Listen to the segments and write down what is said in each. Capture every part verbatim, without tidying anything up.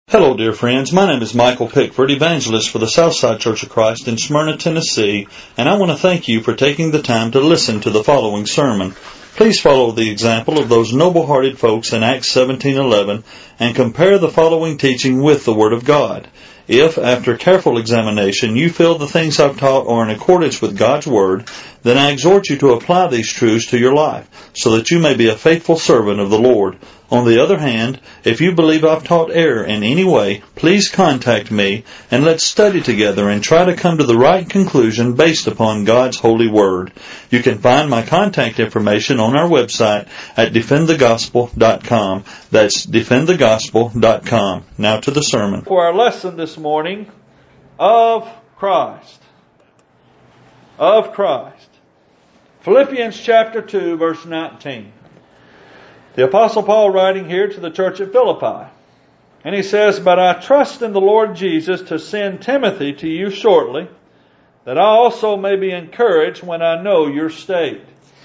Hello, dear friends. My name is Michael Pickford, evangelist for the Southside Church of Christ in Smyrna, Tennessee, and I want to thank you for taking the time to listen to the following sermon. Please follow the example of those noble-hearted folks in Acts seventeen eleven and compare the following teaching with the Word of God. If, after careful examination, you feel the things I've taught are in accordance with God's Word, then I exhort you to apply these truths to your life, so that you may be a faithful servant of the Lord. On the other hand, if you believe I've taught error in any way, please contact me, and let's study together and try to come to the right conclusion based upon God's holy Word. You can find my contact information on our website at defend the gospel dot com. That's defend the gospel dot com. Now to the sermon. For our lesson this morning, of Christ. Of Christ. Philippians chapter two, verse nineteen. The Apostle Paul writing here to the church at Philippi. And he says, "But I trust in the Lord Jesus to send Timothy to you shortly, that I also may be encouraged when I know your state."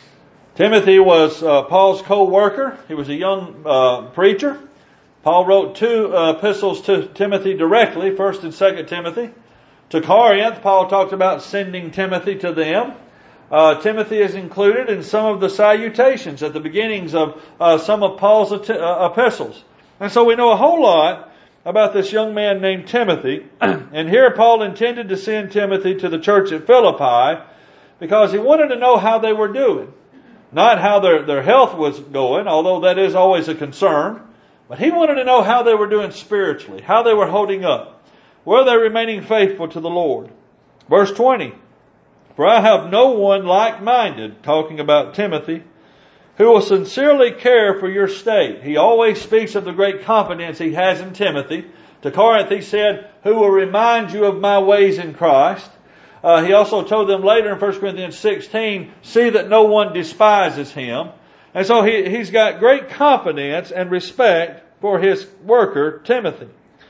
Timothy was uh, Paul's co-worker. He was a young uh, preacher. Paul wrote two uh, epistles to Timothy directly, First and Second Timothy. To Corinth, Paul talked about sending Timothy to them. Uh, Timothy is included in some of the salutations at the beginnings of uh, some of Paul's uh, epistles. And so we know a whole lot about this young man named Timothy. And here Paul intended to send Timothy to the church at Philippi because he wanted to know how they were doing. Not how their, their health was going, although that is always a concern. But he wanted to know how they were doing spiritually, how they were holding up. Were they remaining faithful to the Lord? Verse twenty. "For I have no one like-minded," talking about Timothy, "who will sincerely care for your state." He always speaks of the great confidence he has in Timothy. To Corinth he said, "Who will remind you of my ways in Christ." Uh, he also told them later in First Corinthians sixteen, "See that no one despises him." And so he, he's got great confidence and respect for his worker, Timothy.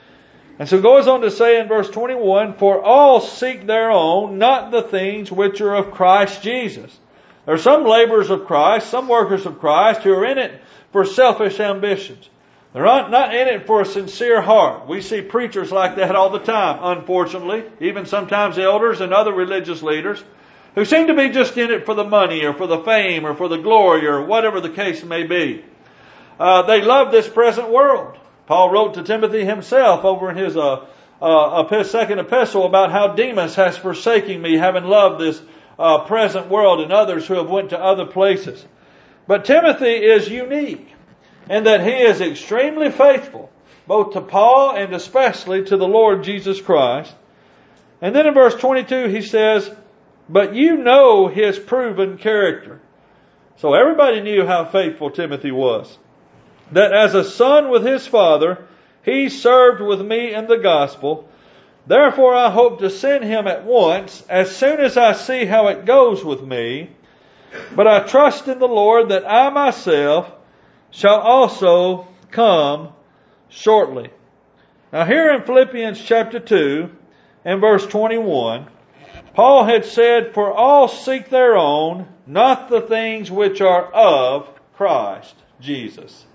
And so it goes on to say in verse twenty-one, "For all seek their own, not the things which are of Christ Jesus." There are some laborers of Christ, some workers of Christ who are in it for selfish ambitions. They're not, not in it for a sincere heart. We see preachers like that all the time, unfortunately. Even sometimes elders and other religious leaders who seem to be just in it for the money or for the fame or for the glory or whatever the case may be. Uh, they love this present world. Paul wrote to Timothy himself over in his uh, uh, second epistle about how Demas has forsaken me, having loved this uh, present world, and others who have went to other places. But Timothy is unique in that he is extremely faithful, both to Paul and especially to the Lord Jesus Christ. And then in verse twenty-two he says, "But you know his proven character." So everybody knew how faithful Timothy was. "That as a son with his father, he served with me in the gospel. Therefore I hope to send him at once, as soon as I see how it goes with me. But I trust in the Lord that I myself shall also come shortly." Now here in Philippians chapter two and verse twenty-one, Paul had said, "For all seek their own, not the things which are of Christ Jesus."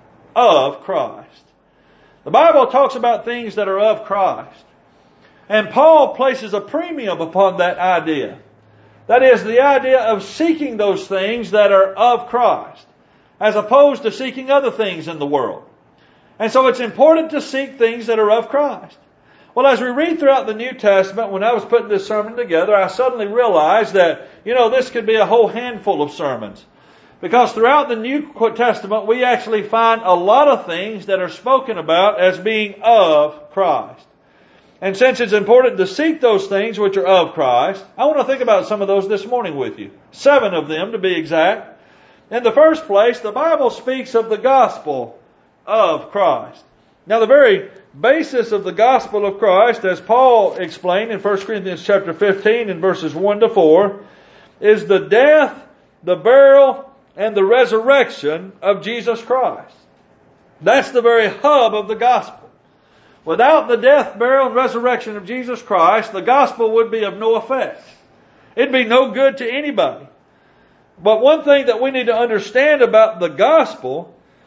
Of Christ. The Bible talks about things that are of Christ. And Paul places a premium upon that idea. That is, the idea of seeking those things that are of Christ, as opposed to seeking other things in the world. And so it's important to seek things that are of Christ. Well, as we read throughout the New Testament, when I was putting this sermon together, I suddenly realized that, you know, this could be a whole handful of sermons. Because throughout the New Testament, we actually find a lot of things that are spoken about as being of Christ. And since it's important to seek those things which are of Christ, I want to think about some of those this morning with you. Seven of them, to be exact. In the first place, the Bible speaks of the gospel of Christ. Now, the very basis of the gospel of Christ, as Paul explained in First Corinthians chapter fifteen in verses one to four, is the death, the burial, and the resurrection of Jesus Christ. That's the very hub of the gospel. Without the death, burial, and resurrection of Jesus Christ, the gospel would be of no effect. It'd be no good to anybody. But one thing that we need to understand about the gospel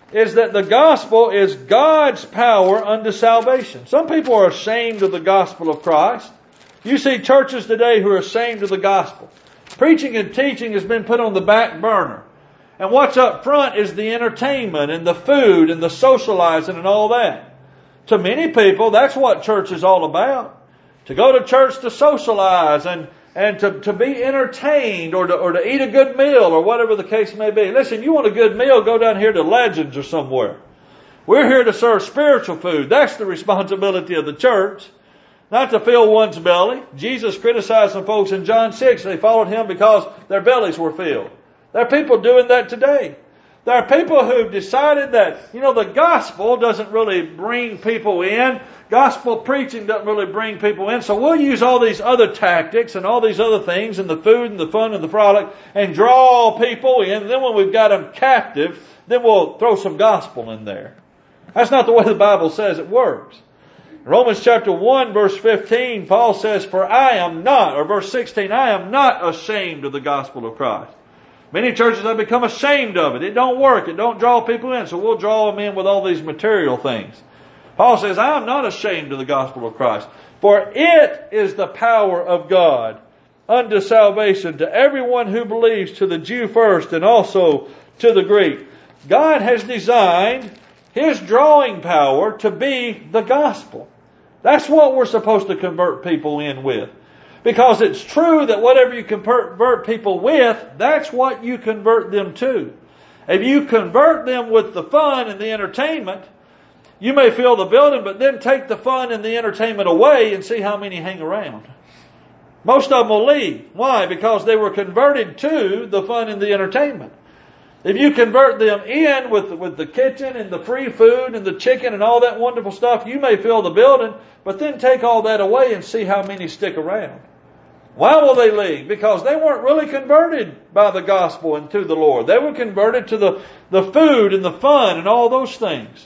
is that the gospel is God's power unto salvation. Some people are ashamed of the gospel of Christ. You see churches today who are ashamed of the gospel. Preaching and teaching has been put on the back burner. And what's up front is the entertainment and the food and the socializing and all that. To many people, that's what church is all about. To go to church to socialize and, and to, to be entertained or to, or to eat a good meal or whatever the case may be. Listen, you want a good meal, go down here to Legends or somewhere. We're here to serve spiritual food. That's the responsibility of the church. Not to fill one's belly. Jesus criticized some folks in John six. They followed Him because their bellies were filled. There are people doing that today. There are people who've decided that, you know, the gospel doesn't really bring people in. Gospel preaching doesn't really bring people in. So we'll use all these other tactics and all these other things and the food and the fun and the frolic and draw people in. And then when we've got them captive, then we'll throw some gospel in there. That's not the way the Bible says it works. Romans chapter one verse fifteen, Paul says, for I am not, or verse sixteen, I am not ashamed of the gospel of Christ. Many churches have become ashamed of it. It don't work. It don't draw people in. So we'll draw them in with all these material things. Paul says, I am not ashamed of the gospel of Christ. For it is the power of God unto salvation to everyone who believes, to the Jew first and also to the Greek. God has designed His drawing power to be the gospel. That's what we're supposed to convert people in with. Because it's true that whatever you convert people with, that's what you convert them to. If you convert them with the fun and the entertainment, you may fill the building, but then take the fun and the entertainment away and see how many hang around. Most of them will leave. Why? Because they were converted to the fun and the entertainment. If you convert them in with, with the kitchen and the free food and the chicken and all that wonderful stuff, you may fill the building, but then take all that away and see how many stick around. Why will they leave? Because they weren't really converted by the gospel and to the Lord. They were converted to the, the food and the fun and all those things.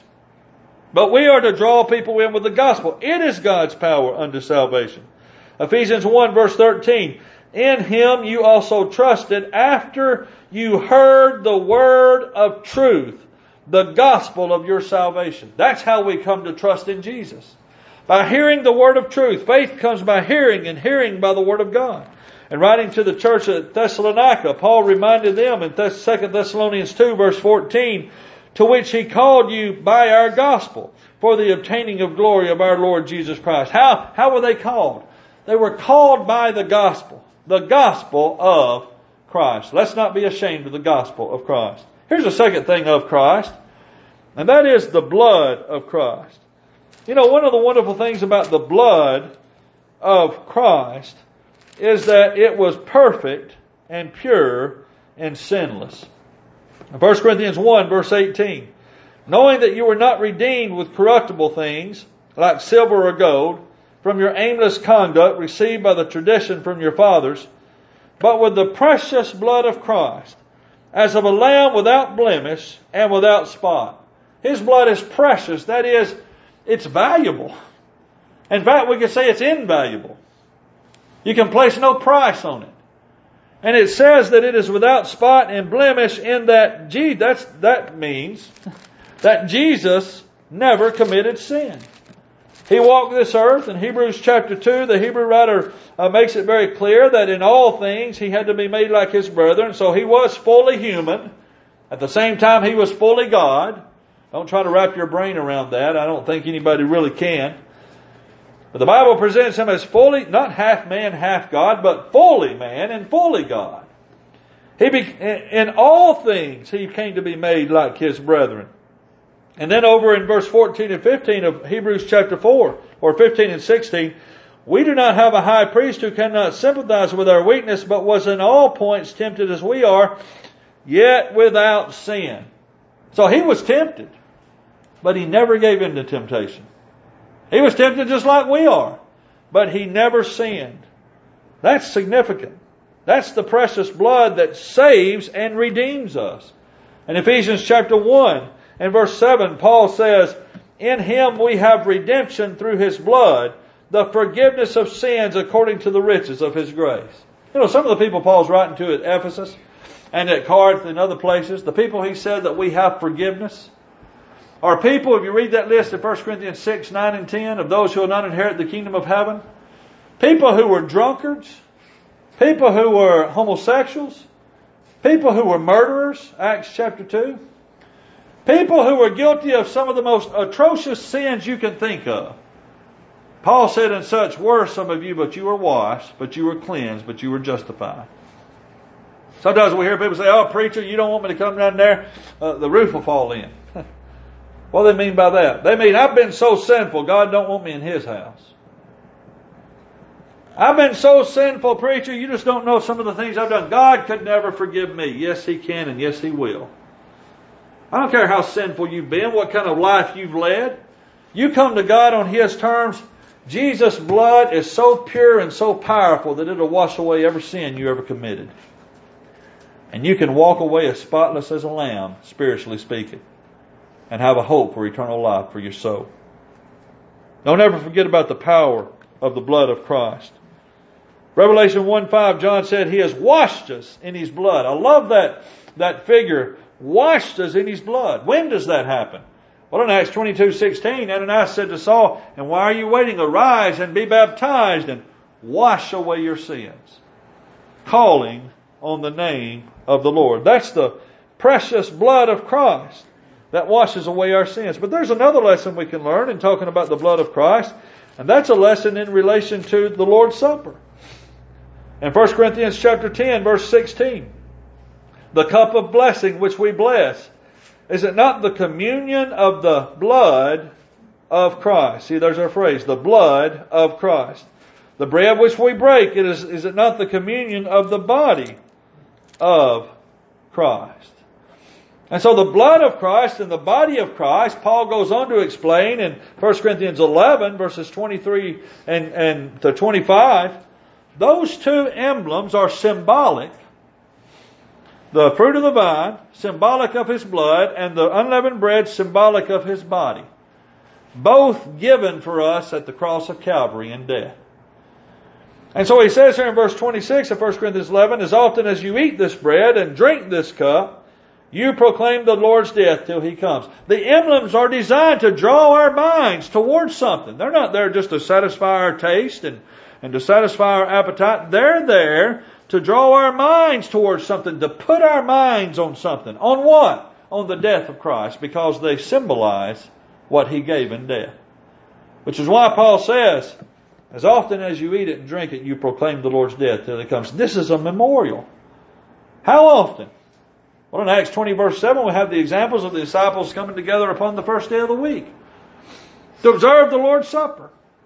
But we are to draw people in with the gospel. It is God's power unto salvation. Ephesians one verse thirteen. In Him you also trusted after you heard the word of truth, the gospel of your salvation. That's how we come to trust in Jesus. By hearing the word of truth. Faith comes by hearing, and hearing by the word of God. And writing to the church at Thessalonica, Paul reminded them in Second Thessalonians two verse fourteen, to which He called you by our gospel for the obtaining of glory of our Lord Jesus Christ. How, how were they called? They were called by the gospel. The gospel of Christ. Let's not be ashamed of the gospel of Christ. Here's the second thing of Christ, and that is the blood of Christ. You know, one of the wonderful things about the blood of Christ is that it was perfect and pure and sinless. In First Corinthians one verse eighteen, knowing that you were not redeemed with corruptible things like silver or gold from your aimless conduct received by the tradition from your fathers, but with the precious blood of Christ, as of a lamb without blemish and without spot. His blood is precious. That is, it's valuable. In fact, we could say it's invaluable. You can place no price on it. And it says that it is without spot and blemish in that, gee, that's, that means that Jesus never committed sin. He walked this earth. In Hebrews chapter two, the Hebrew writer uh, makes it very clear that in all things He had to be made like His brethren. So He was fully human. At the same time, He was fully God. Don't try to wrap your brain around that. I don't think anybody really can. But the Bible presents Him as fully, not half man, half God, but fully man and fully God. He be, in all things He came to be made like His brethren. And then over in verse fourteen and fifteen of Hebrews chapter four, or fifteen and sixteen, we do not have a high priest who cannot sympathize with our weakness, but was in all points tempted as we are, yet without sin. So He was tempted, but He never gave in to temptation. He was tempted just like we are, but He never sinned. That's significant. That's the precious blood that saves and redeems us. In Ephesians chapter one and verse seven, Paul says, in Him we have redemption through His blood, the forgiveness of sins according to the riches of His grace. You know, some of the people Paul's writing to at Ephesus and at Corinth and other places, the people he said that we have forgiveness, are people, if you read that list in First Corinthians six, nine, and ten, of those who will not inherit the kingdom of heaven, people who were drunkards, people who were homosexuals, people who were murderers, Acts chapter two, people who were guilty of some of the most atrocious sins you can think of. Paul said, "And such were some of you, but you were washed, but you were cleansed, but you were justified." Sometimes we hear people say, "Oh, preacher, you don't want me to come down there, uh, the roof will fall in." What do they mean by that? They mean, I've been so sinful, God don't want me in His house. I've been so sinful, preacher, you just don't know some of the things I've done. God could never forgive me. Yes, He can, and yes, He will. I don't care how sinful you've been, what kind of life you've led. You come to God on His terms. Jesus' blood is so pure and so powerful that it'll wash away every sin you ever committed. And you can walk away as spotless as a lamb, spiritually speaking, and have a hope for eternal life for your soul. Don't ever forget about the power of the blood of Christ. Revelation one five, John said, He has washed us in His blood. I love that, that figure. Washed us in His blood. When does that happen? Well, in Acts twenty-two sixteen, Ananias said to Saul, "And why are you waiting? Arise and be baptized and wash away your sins." Calling on the name of the Lord. That's the precious blood of Christ that washes away our sins. But there's another lesson we can learn in talking about the blood of Christ, and that's a lesson in relation to the Lord's Supper. In First Corinthians chapter ten, verse sixteen, the cup of blessing which we bless, is it not the communion of the blood of Christ? See, there's our phrase, the blood of Christ. The bread which we break, it is, is it not the communion of the body of Christ? And so the blood of Christ and the body of Christ, Paul goes on to explain in First Corinthians eleven, verses twenty-three and, and to twenty-five, those two emblems are symbolic. The fruit of the vine, symbolic of His blood, and the unleavened bread, symbolic of His body. Both given for us at the cross of Calvary in death. And so he says here in verse twenty-six of First Corinthians eleven, as often as you eat this bread and drink this cup, you proclaim the Lord's death till He comes. The emblems are designed to draw our minds towards something. They're not there just to satisfy our taste and, and to satisfy our appetite. They're there to draw our minds towards something, to put our minds on something. On what? On the death of Christ, because they symbolize what He gave in death. Which is why Paul says, as often as you eat it and drink it, you proclaim the Lord's death till He comes. This is a memorial. How often? Well, in Acts twenty verse seven, we have the examples of the disciples coming together upon the first day of the week to observe the Lord's Supper.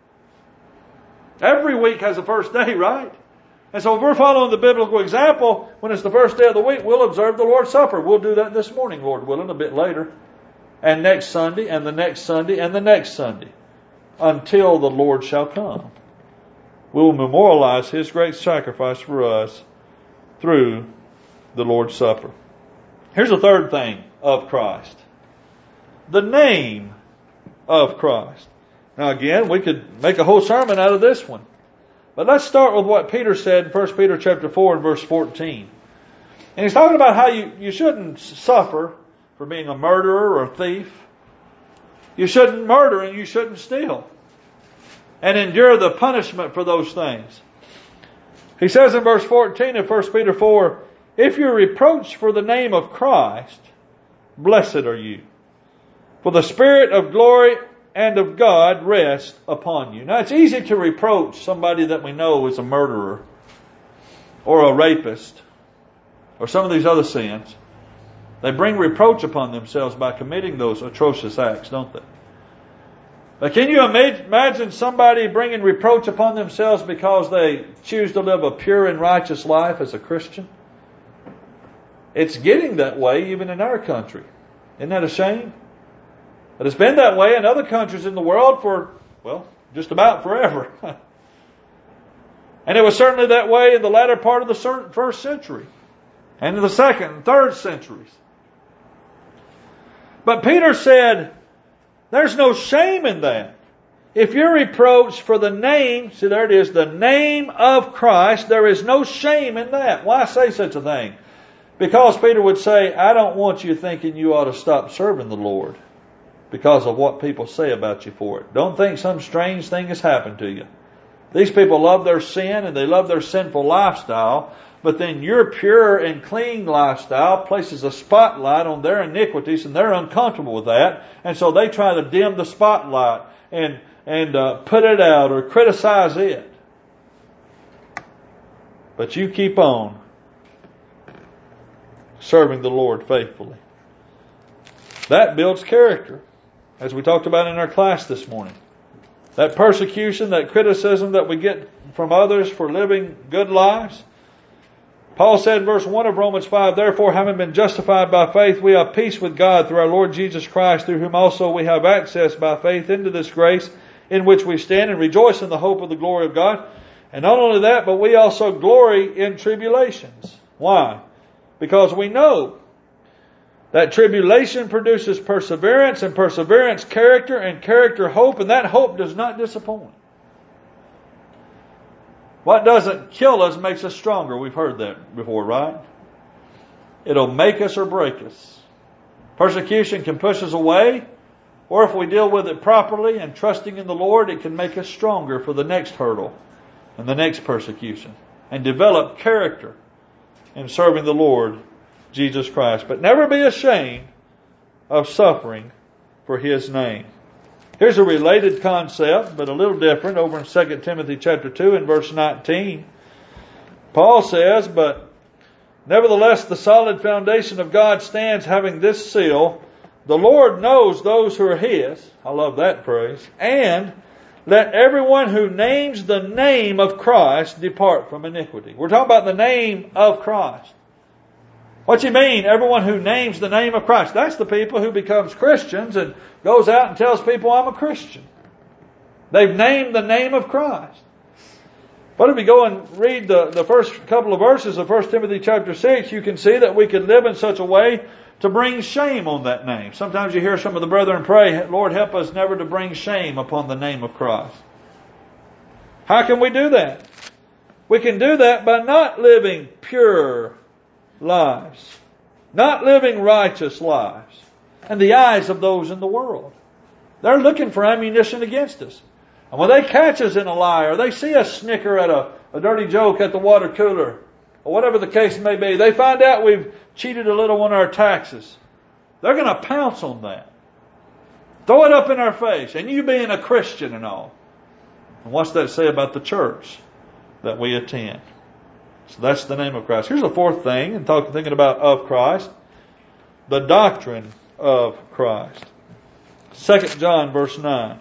Every week has a first day, right? And so if we're following the biblical example, when it's the first day of the week, we'll observe the Lord's Supper. We'll do that this morning, Lord willing, a bit later. And next Sunday, and the next Sunday, and the next Sunday. Until the Lord shall come. We will memorialize His great sacrifice for us through the Lord's Supper. Here's a third thing of Christ. The name of Christ. Now again, we could make a whole sermon out of this one. But let's start with what Peter said in First Peter chapter four and verse fourteen. And he's talking about how you, you shouldn't suffer for being a murderer or a thief. You shouldn't murder and you shouldn't steal. And endure the punishment for those things. He says in verse fourteen of First Peter four, if you're reproached for the name of Christ, blessed are you. For the Spirit of glory and of God rest upon you. Now it's easy to reproach somebody that we know is a murderer or a rapist or some of these other sins. They bring reproach upon themselves by committing those atrocious acts, don't they? But can you imagine somebody bringing reproach upon themselves because they choose to live a pure and righteous life as a Christian? It's getting that way even in our country. Isn't that a shame? But it's been that way in other countries in the world for, well, just about forever. And it was certainly that way in the latter part of the first century. And in the second and third centuries. But Peter said, there's no shame in that. If you're reproached for the name, see there it is, the name of Christ, there is no shame in that. Why say such a thing? Because Peter would say, I don't want you thinking you ought to stop serving the Lord because of what people say about you for it. Don't think some strange thing has happened to you. These people love their sin and they love their sinful lifestyle, but then your pure and clean lifestyle places a spotlight on their iniquities, and they're uncomfortable with that, and so they try to dim the spotlight and and uh, put it out or criticize it. But you keep on serving the Lord faithfully. That builds character, as we talked about in our class this morning. That persecution, that criticism that we get from others for living good lives. Paul said in verse one of Romans five, therefore, having been justified by faith, we have peace with God through our Lord Jesus Christ, through whom also we have access by faith into this grace in which we stand and rejoice in the hope of the glory of God. And not only that, but we also glory in tribulations. Why? Because we know that tribulation produces perseverance, and perseverance character, and character hope, and that hope does not disappoint. What doesn't kill us makes us stronger. We've heard that before, right? It'll make us or break us. Persecution can push us away, or if we deal with it properly and trusting in the Lord, it can make us stronger for the next hurdle and the next persecution, and develop character in serving the Lord Jesus Christ. But never be ashamed of suffering for His name. Here's a related concept, but a little different, over in Second Timothy chapter two and verse nineteen. Paul says, but nevertheless the solid foundation of God stands, having this seal, the Lord knows those who are His. I love that phrase. And let everyone who names the name of Christ depart from iniquity. We're talking about the name of Christ. What you mean, everyone who names the name of Christ? That's the people who becomes Christians and goes out and tells people, I'm a Christian. They've named the name of Christ. But if you go and read the, the first couple of verses of First Timothy chapter six, you can see that we could live in such a way to bring shame on that name. Sometimes you hear some of the brethren pray, Lord, help us never to bring shame upon the name of Christ. How can we do that? We can do that by not living pure lives, not living righteous lives in the eyes of those in the world. They're looking for ammunition against us. And when they catch us in a lie, or they see us snicker at a, a dirty joke at the water cooler, or whatever the case may be, they find out we've cheated a little on our taxes, they're going to pounce on that. Throw it up in our face. And you being a Christian and all. And what's that say about the church that we attend? So that's the name of Christ. Here's the fourth thing, and talking, thinking about of Christ. The doctrine of Christ. Second John verse nine.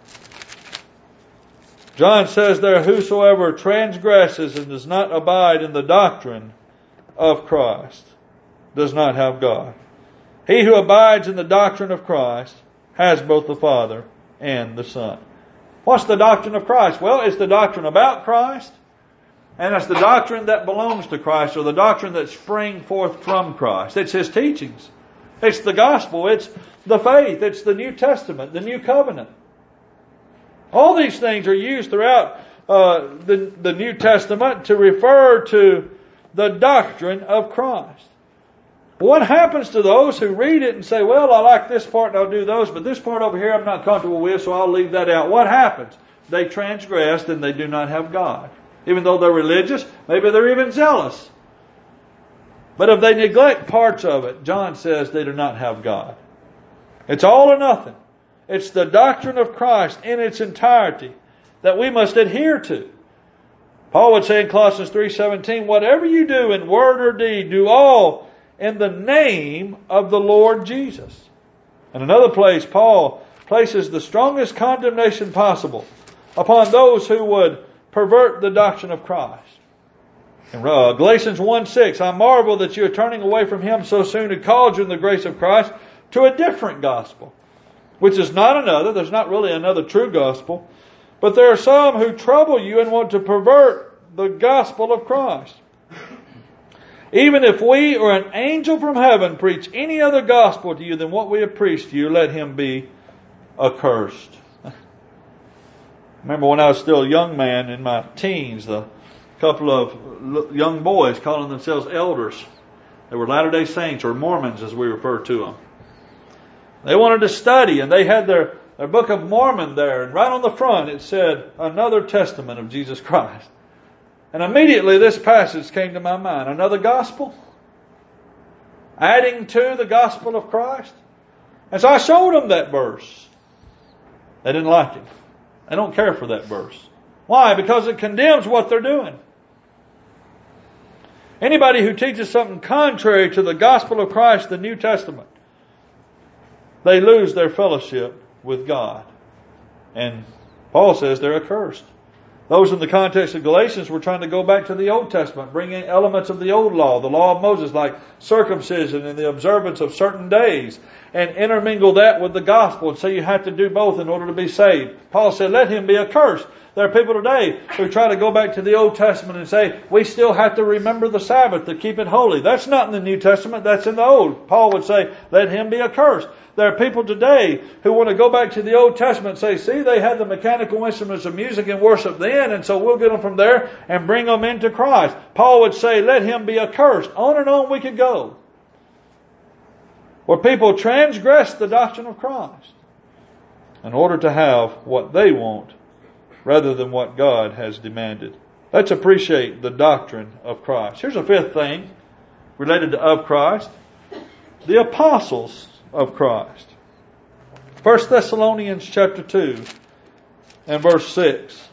John says there, whosoever transgresses and does not abide in the doctrine of Christ does not have God. He who abides in the doctrine of Christ has both the Father and the Son. What's the doctrine of Christ? Well, it's the doctrine about Christ, and it's the doctrine that belongs to Christ, or the doctrine that sprang forth from Christ. It's His teachings. It's the gospel. It's the faith. It's the New Testament, the New Covenant. All these things are used throughout uh, the, the New Testament to refer to the doctrine of Christ. What happens to those who read it and say, well, I like this part and I'll do those, but this part over here I'm not comfortable with, so I'll leave that out. What happens? They transgressed and they do not have God. Even though they're religious, maybe they're even zealous. But if they neglect parts of it, John says they do not have God. It's all or nothing. It's the doctrine of Christ in its entirety that we must adhere to. Paul would say in Colossians three seventeen, whatever you do in word or deed, do all in the name of the Lord Jesus. In another place, Paul places the strongest condemnation possible upon those who would pervert the doctrine of Christ. In uh, Galatians one six, I marvel that you are turning away from Him so soon who called you in the grace of Christ to a different gospel, which is not another. There's not really another true gospel. But there are some who trouble you and want to pervert the gospel of Christ. Even if we or an angel from heaven preach any other gospel to you than what we have preached to you, let him be accursed. Remember when I was still a young man in my teens, a couple of young boys calling themselves elders. They were Latter-day Saints, or Mormons as we refer to them. They wanted to study, and they had their, their Book of Mormon there, and right on the front it said, another testament of Jesus Christ. And immediately this passage came to my mind. Another gospel? Adding to the gospel of Christ? And so I showed them that verse. They didn't like it. They don't care for that verse. Why? Because it condemns what they're doing. Anybody who teaches something contrary to the gospel of Christ, the New Testament, they lose their fellowship with God. And Paul says they're accursed. Those in the context of Galatians were trying to go back to the Old Testament, bring in elements of the old law, the law of Moses, like circumcision and the observance of certain days, and intermingle that with the gospel and say you have to do both in order to be saved. Paul said, let him be accursed. There are people today who try to go back to the Old Testament and say, we still have to remember the Sabbath to keep it holy. That's not in the New Testament, that's in the Old. Paul would say, let him be accursed. There are people today who want to go back to the Old Testament and say, see, they had the mechanical instruments of music and worship then, and so we'll get them from there and bring them into Christ. Paul would say, let him be accursed. On and on we could go. Where people transgress the doctrine of Christ in order to have what they want rather than what God has demanded. Let's appreciate the doctrine of Christ. Here's a fifth thing related to of Christ. The apostles of Christ. First Thessalonians chapter two and verse six.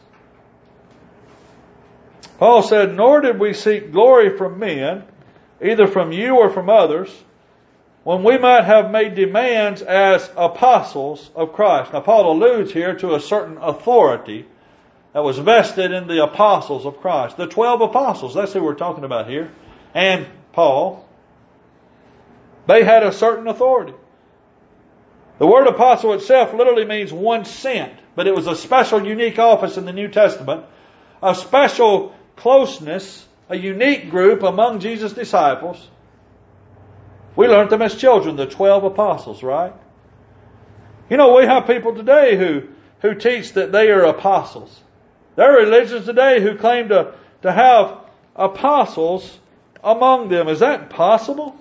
Paul said, nor did we seek glory from men, either from you or from others, when we might have made demands as apostles of Christ. Now Paul alludes here to a certain authority that was vested in the apostles of Christ. The twelve apostles, that's who we're talking about here. And Paul. They had a certain authority. The word apostle itself literally means one sent, but it was a special, unique office in the New Testament, a special closeness, a unique group among Jesus' disciples. We learned them as children, the twelve apostles, right? You know, we have people today who, who teach that they are apostles. There are religions today who claim to, to have apostles among them. Is that possible?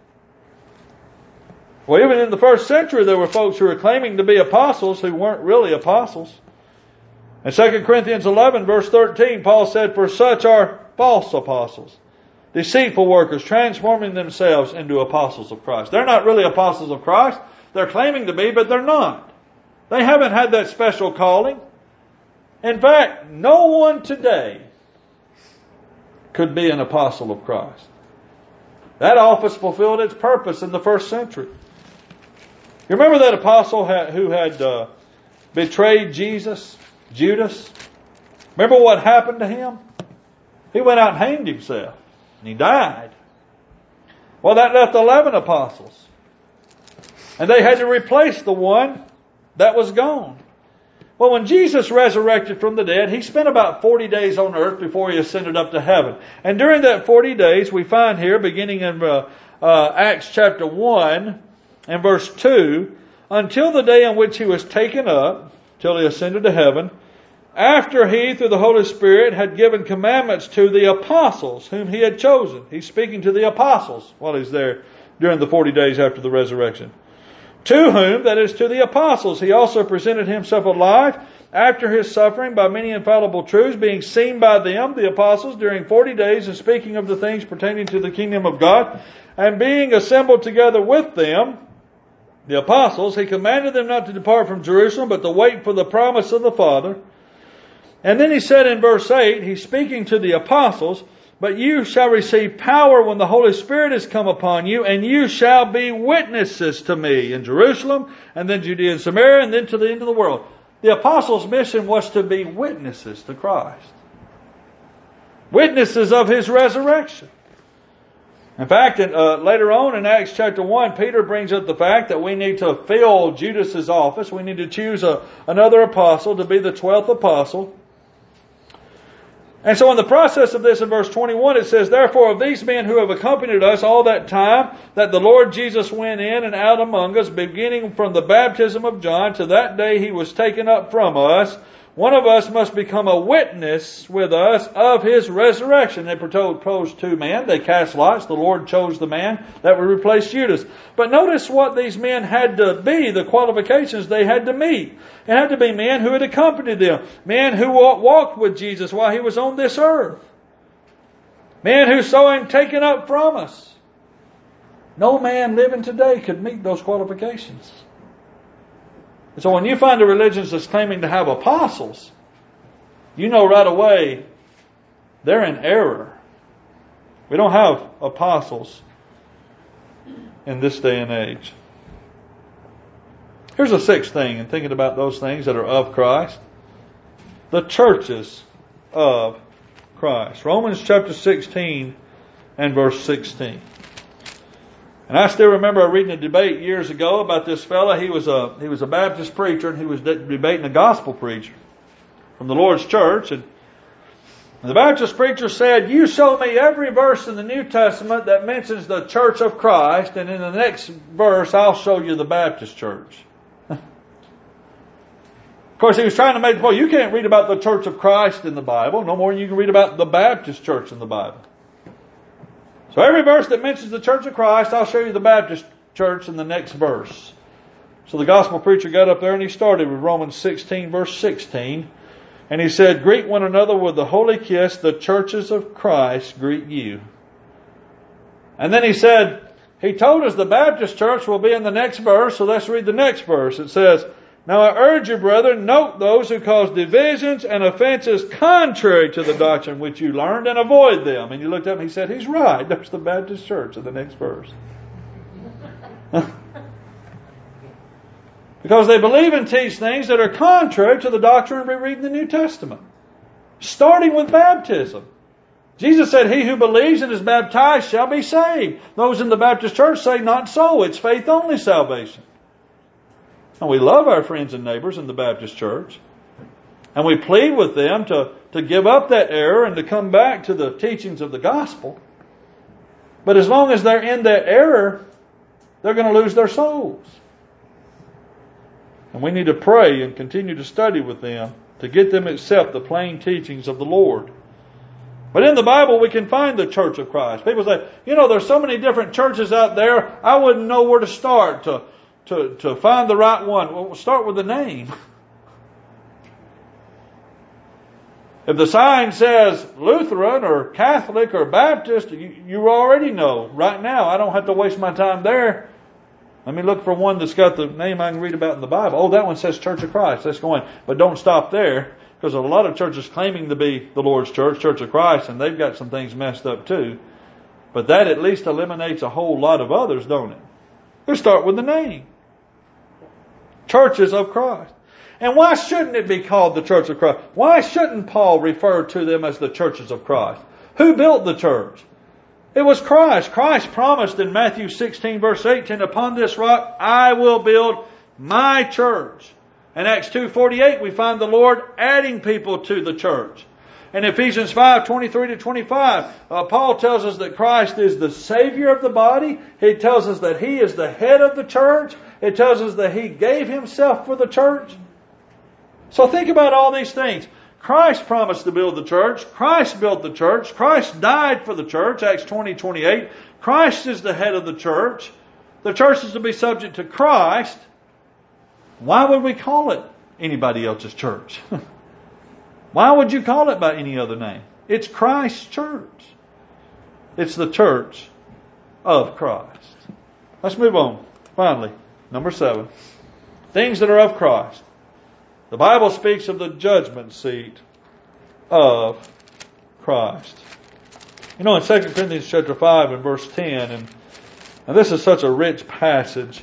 Well, even in the first century, there were folks who were claiming to be apostles who weren't really apostles. In Second Corinthians eleven, verse thirteen, Paul said, for such are false apostles, deceitful workers, transforming themselves into apostles of Christ. They're not really apostles of Christ. They're claiming to be, but they're not. They haven't had that special calling. In fact, no one today could be an apostle of Christ. That office fulfilled its purpose in the first century. You remember that apostle who had uh, betrayed Jesus, Judas? Remember what happened to him? He went out and hanged himself. And he died. Well, that left eleven apostles. And they had to replace the one that was gone. Well, when Jesus resurrected from the dead, He spent about forty days on earth before He ascended up to heaven. And during that forty days, we find here, beginning in uh, uh, Acts chapter one, and verse two, until the day on which He was taken up, till He ascended to heaven, after He, through the Holy Spirit, had given commandments to the apostles whom He had chosen. He's speaking to the apostles while He's there during the forty days after the resurrection. To whom, that is to the apostles, He also presented Himself alive after His suffering by many infallible truths, being seen by them, the apostles, during forty days, and speaking of the things pertaining to the kingdom of God, and being assembled together with them, the apostles, He commanded them not to depart from Jerusalem, but to wait for the promise of the Father. And then He said in verse eight, He's speaking to the apostles, but you shall receive power when the Holy Spirit has come upon you, and you shall be witnesses to me in Jerusalem, and then Judea and Samaria, and then to the end of the world. The apostles' mission was to be witnesses to Christ. Witnesses of His resurrection. In fact, uh, later on in Acts chapter one, Peter brings up the fact that we need to fill Judas's office. We need to choose a, another apostle to be the twelfth apostle. And so in the process of this, in verse twenty-one, it says, therefore of these men who have accompanied us all that time that the Lord Jesus went in and out among us, beginning from the baptism of John to that day He was taken up from us, One of us must become a witness with us of His resurrection. They proposed two men. They cast lots. The Lord chose the man that would replace Judas. But notice what these men had to be, the qualifications they had to meet. It had to be men who had accompanied them. Men who walked with Jesus while He was on this earth. Men who saw Him taken up from us. No man living today could meet those qualifications. So when you find a religion that's claiming to have apostles, you know right away they're in error. We don't have apostles in this day and age. Here's a sixth thing in thinking about those things that are of Christ. The churches of Christ. Romans chapter sixteen and verse sixteen. And I still remember reading a debate years ago about this fella. He was a he was a Baptist preacher, and he was debating a gospel preacher from the Lord's church. And the Baptist preacher said, "You show me every verse in the New Testament that mentions the church of Christ, and in the next verse I'll show you the Baptist church." Of course, he was trying to make the point, you can't read about the church of Christ in the Bible no more than you can read about the Baptist church in the Bible. So every verse that mentions the church of Christ, I'll show you the Baptist church in the next verse. So the gospel preacher got up there and he started with Romans sixteen verse sixteen. And he said, "Greet one another with the holy kiss. The churches of Christ greet you." And then he said, he told us the Baptist church will be in the next verse. So let's read the next verse. It says, "Now I urge you, brethren, note those who cause divisions and offenses contrary to the doctrine which you learned, and avoid them." And you looked up and he said, he's right. There's the Baptist church in the next verse. Because they believe and teach things that are contrary to the doctrine we read in the New Testament. Starting with baptism. Jesus said, "He who believes and is baptized shall be saved." Those in the Baptist church say, not so. It's faith only salvation. And we love our friends and neighbors in the Baptist church. And we plead with them to, to give up that error and to come back to the teachings of the gospel. But as long as they're in that error, they're going to lose their souls. And we need to pray and continue to study with them to get them to accept the plain teachings of the Lord. But in the Bible, we can find the church of Christ. People say, you know, there's so many different churches out there, I wouldn't know where to start to To, to find the right one. Well, we'll start with the name. If the sign says Lutheran or Catholic or Baptist, you, you already know. Right now, I don't have to waste my time there. Let me look for one that's got the name I can read about in the Bible. Oh, that one says Church of Christ. Let's go in. But don't stop there, because a lot of churches claiming to be the Lord's church, Church of Christ, and they've got some things messed up too. But that at least eliminates a whole lot of others, don't it? Let's start with the name. Churches of Christ. And why shouldn't it be called the Church of Christ? Why shouldn't Paul refer to them as the churches of Christ? Who built the church? It was Christ. Christ promised in Matthew sixteen verse eighteen, "Upon this rock I will build my church." In Acts two forty-eight we find the Lord adding people to the church. In Ephesians five twenty-three to twenty-five, uh, Paul tells us that Christ is the Savior of the body. He tells us that He is the head of the church. It tells us that He gave Himself for the church. So think about all these things. Christ promised to build the church. Christ built the church. Christ died for the church, Acts twenty twenty-eight. Christ is the head of the church. The church is to be subject to Christ. Why would we call it anybody else's church? Why would you call it by any other name? It's Christ's church. It's the church of Christ. Let's move on. Finally, number seven. Things that are of Christ. The Bible speaks of the judgment seat of Christ. You know, in Second Corinthians chapter five and verse ten, and, and this is such a rich passage.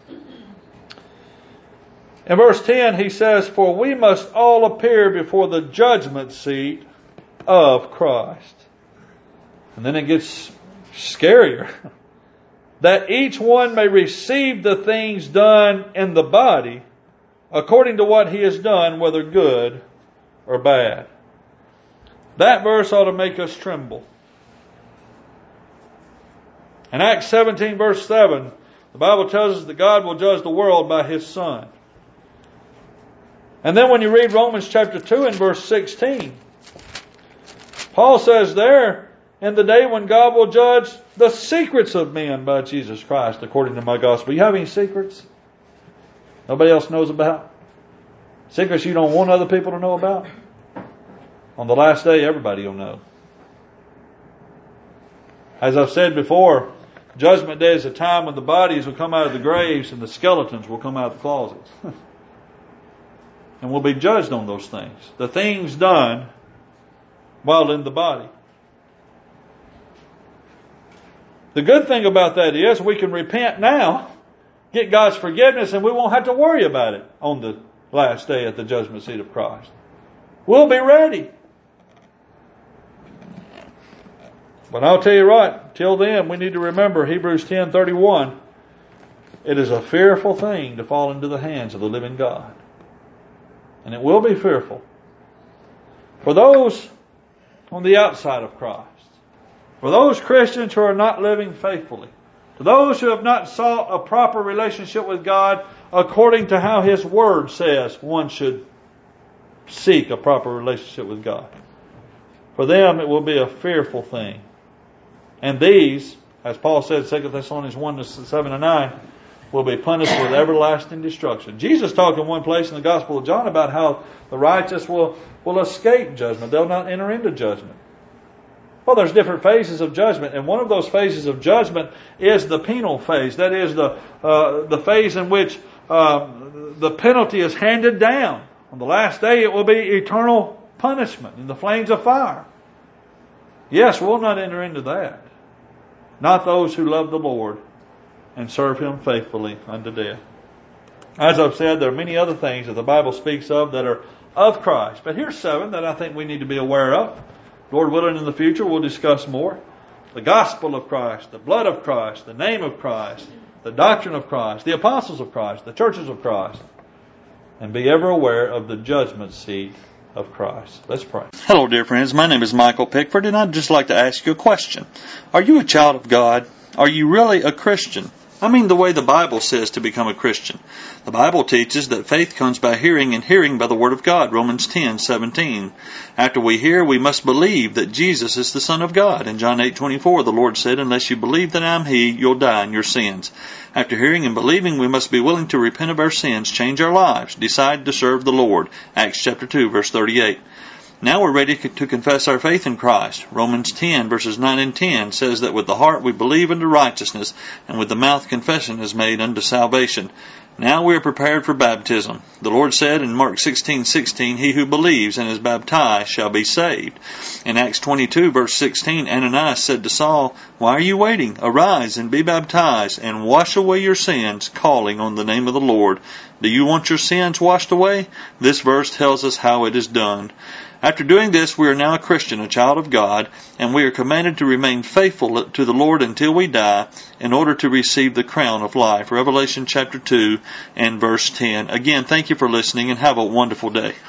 In verse ten, he says, "For we must all appear before the judgment seat of Christ." And then it gets scarier. "That each one may receive the things done in the body, according to what he has done, whether good or bad." That verse ought to make us tremble. In Acts seventeen verse seven, the Bible tells us that God will judge the world by His Son. And then when you read Romans chapter two and verse sixteen, Paul says there, in the day when God will judge the secrets of men by Jesus Christ, according to my gospel. You have any secrets nobody else knows about? Secrets you don't want other people to know about? On the last day, everybody will know. As I've said before, Judgment Day is a time when the bodies will come out of the graves and the skeletons will come out of the closets. And we'll be judged on those things. The things done while in the body. The good thing about that is we can repent now, get God's forgiveness, and we won't have to worry about it on the last day at the judgment seat of Christ. We'll be ready. But I'll tell you what, till then we need to remember Hebrews ten thirty-one. It is a fearful thing to fall into the hands of the living God. And it will be fearful. For those on the outside of Christ. For those Christians who are not living faithfully. To those who have not sought a proper relationship with God according to how His Word says one should seek a proper relationship with God. For them it will be a fearful thing. And these, as Paul said in Second Thessalonians one, seven and nine, will be punished with everlasting destruction. Jesus talked in one place in the Gospel of John about how the righteous will, will escape judgment. They'll not enter into judgment. Well, there's different phases of judgment, and one of those phases of judgment is the penal phase. That is the uh, the phase in which uh, the penalty is handed down. On the last day, it will be eternal punishment in the flames of fire. Yes, we'll not enter into that. Not those who love the Lord and serve Him faithfully unto death. As I've said, there are many other things that the Bible speaks of that are of Christ. But here's seven that I think we need to be aware of. Lord willing, in the future we'll discuss more. The gospel of Christ, the blood of Christ, the name of Christ, the doctrine of Christ, the apostles of Christ, the churches of Christ. And be ever aware of the judgment seat of Christ. Let's pray. Hello, dear friends. My name is Michael Pickford, and I'd just like to ask you a question. Are you a child of God? Are you really a Christian? I mean the way the Bible says to become a Christian. The Bible teaches that faith comes by hearing, and hearing by the Word of God, Romans ten seventeen. After we hear, we must believe that Jesus is the Son of God. In John eight twenty-four, the Lord said, unless you believe that I am He, you'll die in your sins. After hearing and believing, we must be willing to repent of our sins, change our lives, decide to serve the Lord. Acts chapter two, verse thirty-eight. Now we're ready to confess our faith in Christ. Romans ten, verses nine and ten says that with the heart we believe unto righteousness, and with the mouth confession is made unto salvation. Now we are prepared for baptism. The Lord said in Mark sixteen sixteen, he who believes and is baptized shall be saved. In Acts twenty-two, verse sixteen, Ananias said to Saul, why are you waiting? Arise and be baptized, and wash away your sins, calling on the name of the Lord. Do you want your sins washed away? This verse tells us how it is done. After doing this, we are now a Christian, a child of God, and we are commanded to remain faithful to the Lord until we die in order to receive the crown of life. Revelation chapter two and verse ten. Again, thank you for listening and have a wonderful day.